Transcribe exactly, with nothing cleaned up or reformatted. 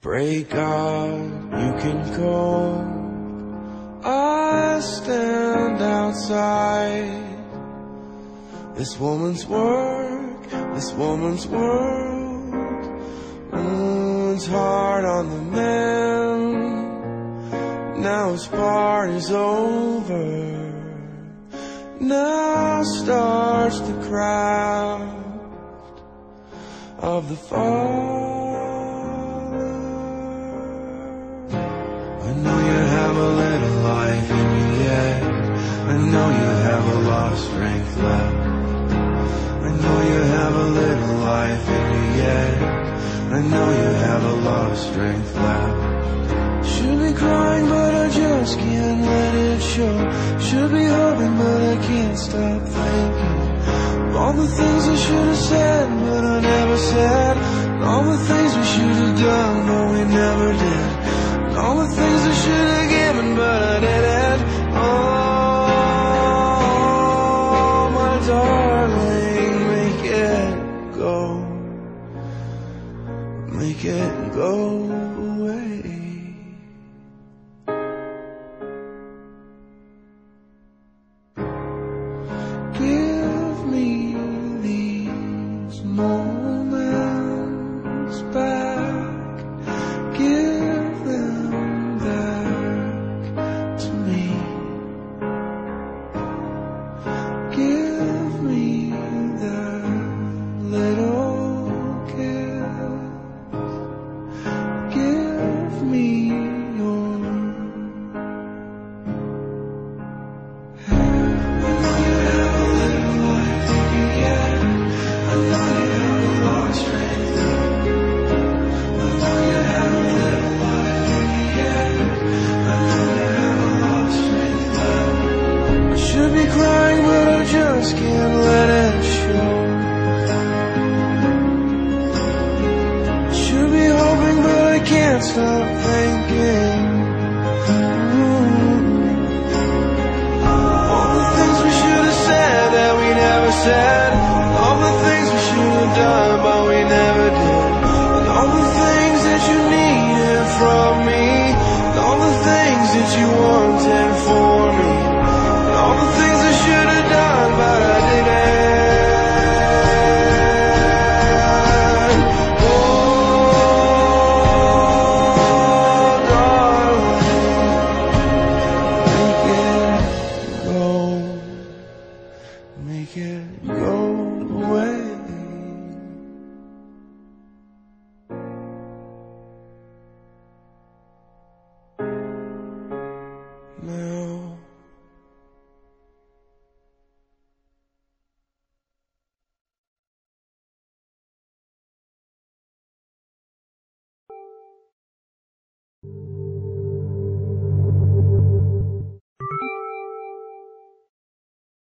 Pray God you can go. I stand outside this woman's work, this woman's world. Mm, it's hard on the man. Now his party's over. Now starts the crowd of the fall. I know you have a little life in you yet. I know you have a lot of strength left. I know you have a little life in you yet. I know you have a lot of strength left. Should be crying but I just can't let it show. Should be hoping but I can't stop thinking all the things I should have said but I never said. All the things we should have done but we never did. All the things I should have given but I didn't. Oh, my darling, make it go. Make it go away.